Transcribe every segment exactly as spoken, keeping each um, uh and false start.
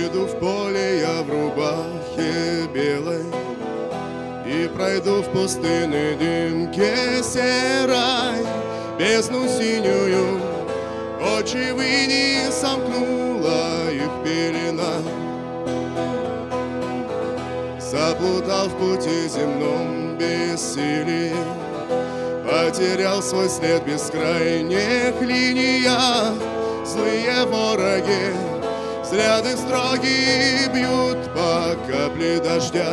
Выйду в поле я в рубахе белой и пройду в пустынной дымке серой, бездну синюю, очи выни сомкнула их пелена. Заплутал в пути земном бессилии, потерял свой след в бескрайних линиях. Злые вороги, взгляды строгие бьют по капле дождя.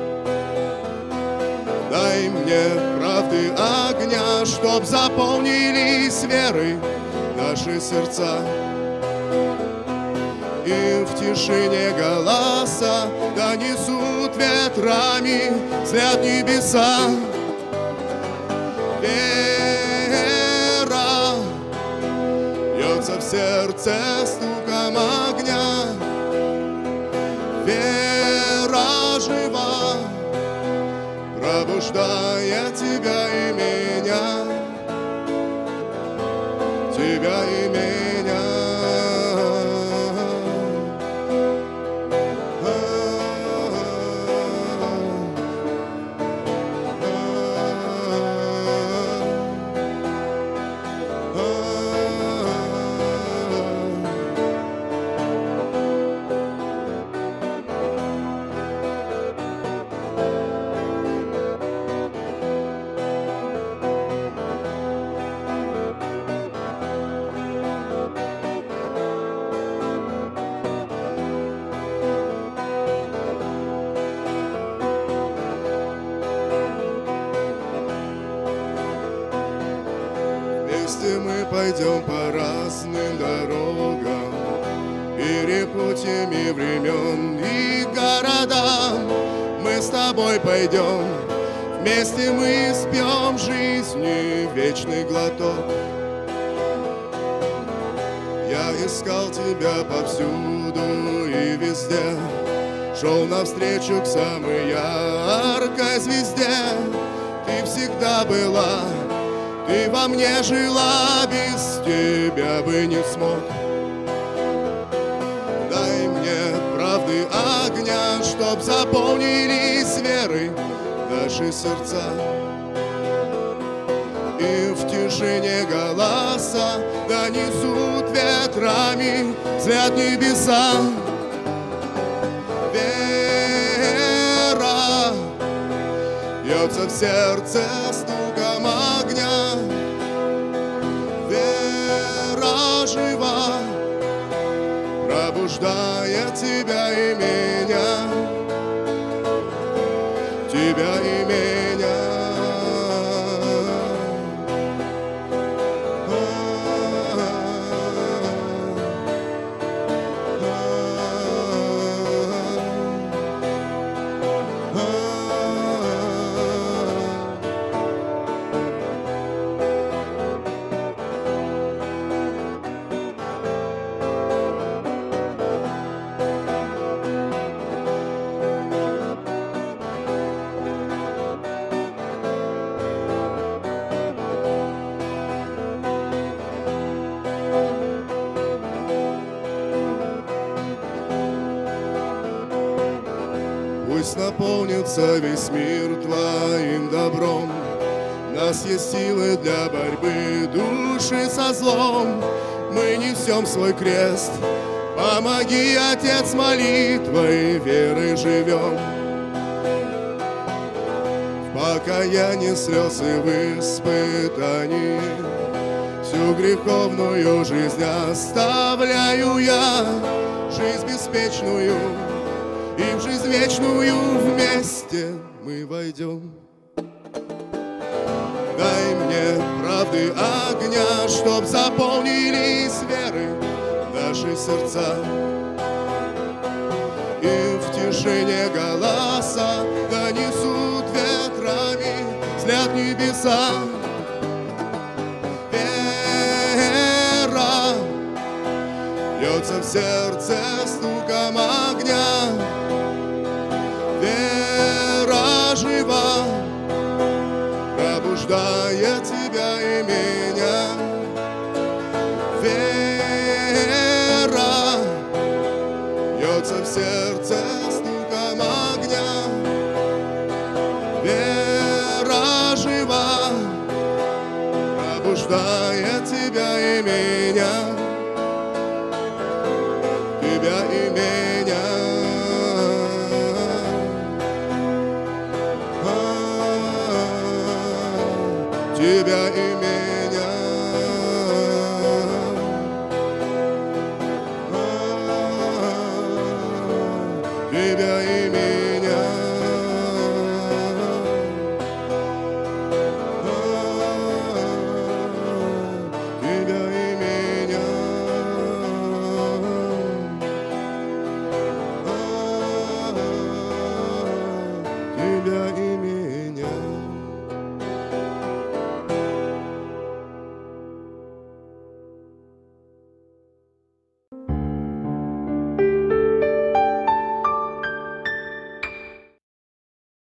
Дай мне правды огня, чтоб заполнились верой наши сердца. И в тишине голоса донесут ветрами взгляд небеса. Вера бьется в сердце стуком огня. Вера жива, пробуждая тебя и меня, тебя и меня. Вместе мы пойдем по разным дорогам, перепутьями времен и городам. Мы с тобой пойдем, вместе мы спьем жизни вечный глоток. Я искал тебя повсюду и везде, шел навстречу к самой яркой звезде. Ты всегда была, ты во мне жила, без тебя бы не смог. Дай мне правды огня, чтоб заполнились верой наши сердца. И в тишине голоса донесут ветрами взгляд небеса. Вера бьется в сердце стуком огня. Вера жива, пробуждая тебя и меня, тебя и меня. Пусть наполнится весь мир твоим добром. У нас есть силы для борьбы души со злом. Мы несем свой крест. Помоги, Отец, молитвой верой живем. В покаянии слез и в испытании всю греховную жизнь оставляю я. Жизнь беспечную и в жизнь вечную вместе мы войдем. Дай мне правды огня, чтоб заполнились верой наши сердца. И в тишине голоса донесут ветрами взгляд небеса. Вера бьется в сердце стуком огня. Вера жива, пробуждая тебя и меня. Вера бьется в сердце стуком огня. Вера жива, пробуждает тебя и меня, тебя и меня. Тебя и меня, тебя и